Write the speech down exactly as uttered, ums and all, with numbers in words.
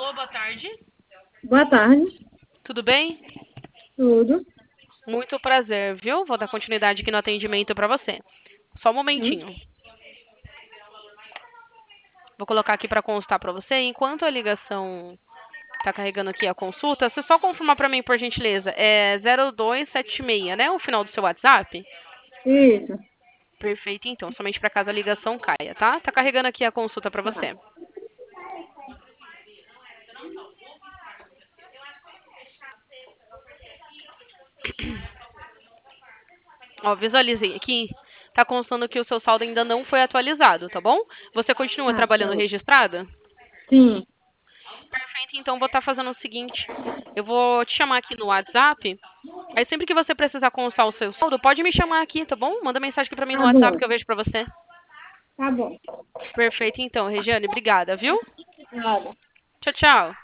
Alô, boa tarde. Boa tarde, Tudo bem? tudo. Muito prazer, viu? Vou dar continuidade aqui no atendimento para você. Só um Hum? momentinho. Vou colocar aqui para constar para você. Enquanto a ligação está carregando aqui a consulta, você só confirmar para mim, por gentileza. É zero dois sete seis, né? O final do seu WhatsApp? Isso. Perfeito, então. Somente para caso a ligação caia, tá? Tá carregando aqui a consulta para Tá. você. Ó, visualizei aqui. Tá constando que o seu saldo ainda não foi atualizado, tá bom? Você continua Ah, trabalhando pronto. registrada? Sim. Perfeito, então vou estar fazendo o seguinte, eu vou te chamar aqui no WhatsApp, aí sempre que você precisar constar o seu saldo, pode me chamar aqui, tá bom? Manda mensagem aqui pra mim no Tá WhatsApp bom. que eu vejo pra você. Tá bom. Perfeito, então, Regiane, obrigada, viu? Nada. Tchau, tchau.